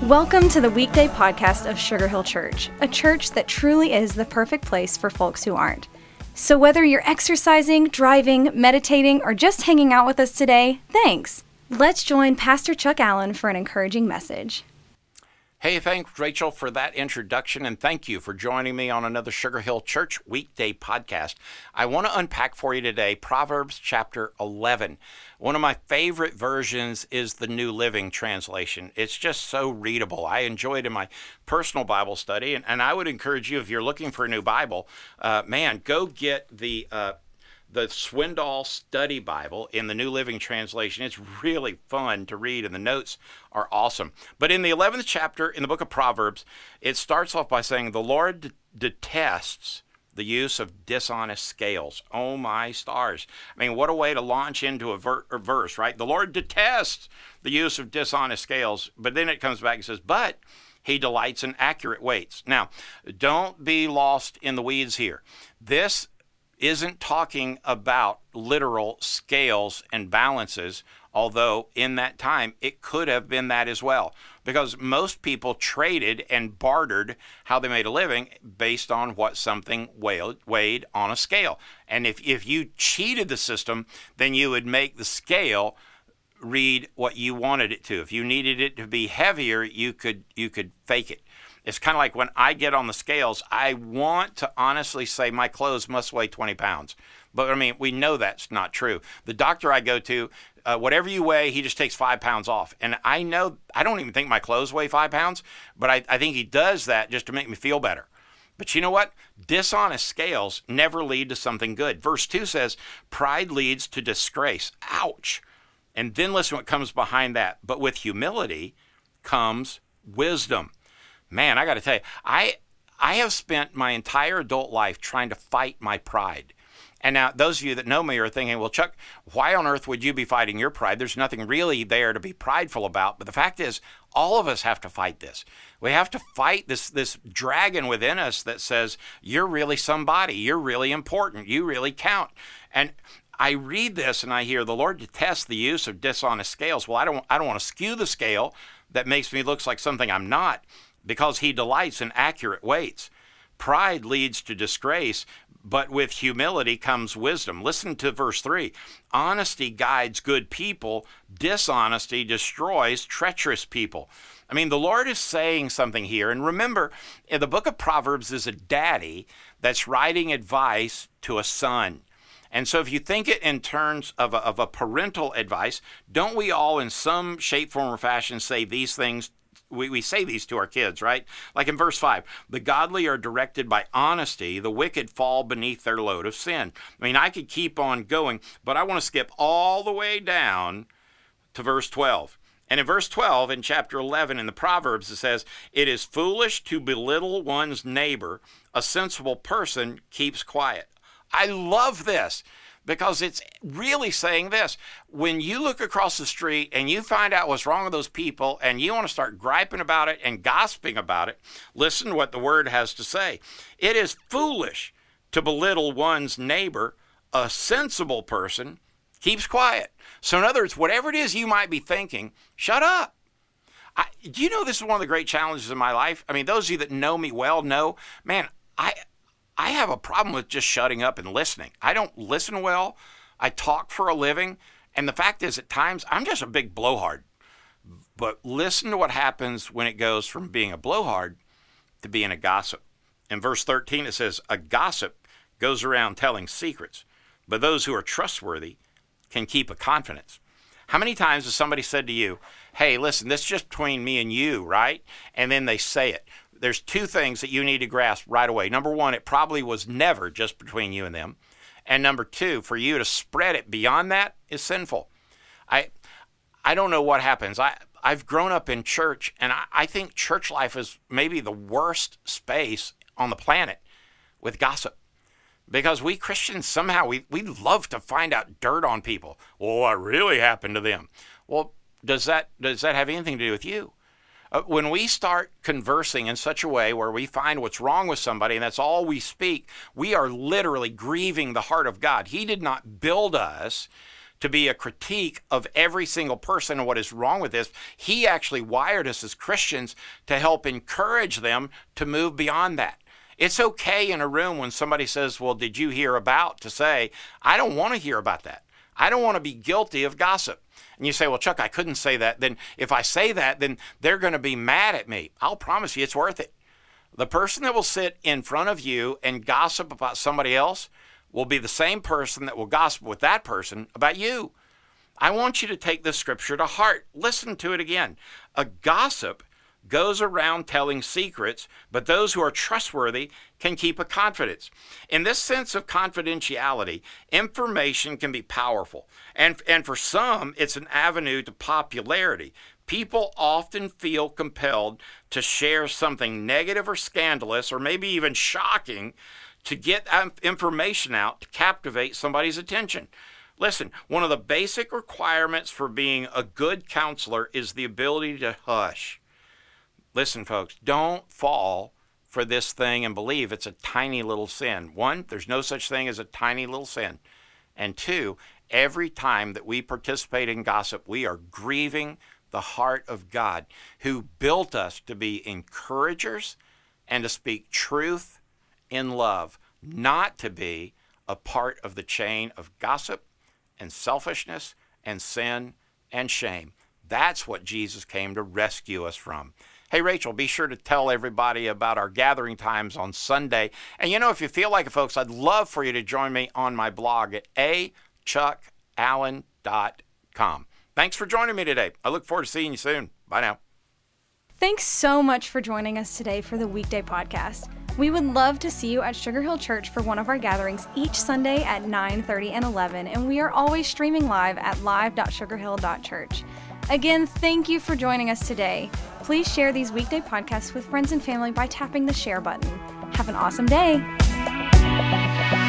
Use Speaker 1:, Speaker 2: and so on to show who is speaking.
Speaker 1: Welcome to the weekday podcast of Sugar Hill Church, a church that truly is the perfect place for folks who aren't. So whether you're exercising, driving, meditating, or just hanging out with us today, thanks. Let's join Pastor Chuck Allen for an encouraging message.
Speaker 2: Hey, thanks, Rachel, for that introduction, and thank you for joining me on another Sugar Hill Church weekday podcast. I want to unpack for you today Proverbs chapter 11. One of my favorite versions is the New Living Translation. It's just so readable. I enjoy it in my personal Bible study, and I would encourage you, if you're looking for a new Bible, go get the Swindoll Study Bible in the New Living Translation. It's really fun to read, and the notes are awesome. But in the 11th chapter in the book of Proverbs, it starts off by saying, the Lord detests the use of dishonest scales. Oh my stars. I mean, what a way to launch into a verse, right? The Lord detests the use of dishonest scales. But then it comes back and says, but he delights in accurate weights. Now, don't be lost in the weeds here. This isn't talking about literal scales and balances, although in that time it could have been that as well, because most people traded and bartered how they made a living based on what something weighed on a scale. And if you cheated the system, then you would make the scale read what you wanted it to. If you needed it to be heavier, you could fake it. It's kind of like when I get on the scales, I want to honestly say my clothes must weigh 20 pounds. But I mean, we know that's not true. The doctor I go to, whatever you weigh, he just takes 5 pounds off. And I know, I don't even think my clothes weigh 5 pounds, but I think he does that just to make me feel better. But you know what? Dishonest scales never lead to something good. Verse 2 says, pride leads to disgrace. Ouch. And then listen what comes behind that. But with humility comes wisdom. Man, I got to tell you, I have spent my entire adult life trying to fight my pride. And now those of you that know me are thinking, well, Chuck, why on earth would you be fighting your pride? There's nothing really there to be prideful about. But the fact is, all of us have to fight this. We have to fight this dragon within us that says, you're really somebody. You're really important. You really count. And I read this and I hear the Lord detests the use of dishonest scales. Well, I don't want to skew the scale that makes me look like something I'm not, because he delights in accurate weights. Pride leads to disgrace, but with humility comes wisdom. Listen to verse 3. Honesty guides good people. Dishonesty destroys treacherous people. I mean, the Lord is saying something here. And remember, in the book of Proverbs is a daddy that's writing advice to a son. And so if you think it in terms of a parental advice, don't we all in some shape, form, or fashion say these things? We say these to our kids, right? Like in verse 5, the godly are directed by honesty, the wicked fall beneath their load of sin. I mean, I could keep on going, but I want to skip all the way down to verse 12. And in verse 12, in chapter 11 in the Proverbs, it says, it is foolish to belittle one's neighbor. A sensible person keeps quiet. I love this, because it's really saying this. When you look across the street and you find out what's wrong with those people and you want to start griping about it and gossiping about it, listen to what the word has to say. It is foolish to belittle one's neighbor. A sensible person keeps quiet. So in other words, whatever it is you might be thinking, shut up. Do you know this is one of the great challenges in my life? I mean, those of you that know me well know, man, I have a problem with just shutting up and listening. I don't listen well. I talk for a living. And the fact is, at times, I'm just a big blowhard. But listen to what happens when it goes from being a blowhard to being a gossip. In verse 13, it says, a gossip goes around telling secrets, but those who are trustworthy can keep a confidence. How many times has somebody said to you, hey, listen, this is just between me and you, right? And then they say it. There's two things that you need to grasp right away. Number one, it probably was never just between you and them. And number two, for you to spread it beyond that is sinful. I don't know what happens. I've grown up in church, and I think church life is maybe the worst space on the planet with gossip. Because we Christians somehow, we love to find out dirt on people. Well, what really happened to them? Well, does that have anything to do with you? When we start conversing in such a way where we find what's wrong with somebody and that's all we speak, we are literally grieving the heart of God. He did not build us to be a critique of every single person and what is wrong with this. He actually wired us as Christians to help encourage them to move beyond that. It's okay in a room when somebody says, well, did you hear about, to say, I don't want to hear about that. I don't want to be guilty of gossip. And you say, well, Chuck, I couldn't say that. Then if I say that, then they're going to be mad at me. I'll promise you it's worth it. The person that will sit in front of you and gossip about somebody else will be the same person that will gossip with that person about you. I want you to take this scripture to heart. Listen to it again. A gossip goes around telling secrets, but those who are trustworthy can keep a confidence. In this sense of confidentiality, information can be powerful. And for some, it's an avenue to popularity. People often feel compelled to share something negative or scandalous or maybe even shocking to get information out to captivate somebody's attention. Listen, one of the basic requirements for being a good counselor is the ability to hush. Listen, folks, don't fall for this thing and believe it's a tiny little sin. One, there's no such thing as a tiny little sin. And two, every time that we participate in gossip, we are grieving the heart of God, who built us to be encouragers and to speak truth in love, not to be a part of the chain of gossip and selfishness and sin and shame. That's what Jesus came to rescue us from. Hey, Rachel, be sure to tell everybody about our gathering times on Sunday. And if you feel like it, folks, I'd love for you to join me on my blog at achuckallen.com. Thanks for joining me today. I look forward to seeing you soon. Bye now.
Speaker 1: Thanks so much for joining us today for the Weekday Podcast. We would love to see you at Sugar Hill Church for one of our gatherings each Sunday at 9:30 and 11, and we are always streaming live at live.sugarhill.church. Again, thank you for joining us today. Please share these weekday podcasts with friends and family by tapping the share button. Have an awesome day.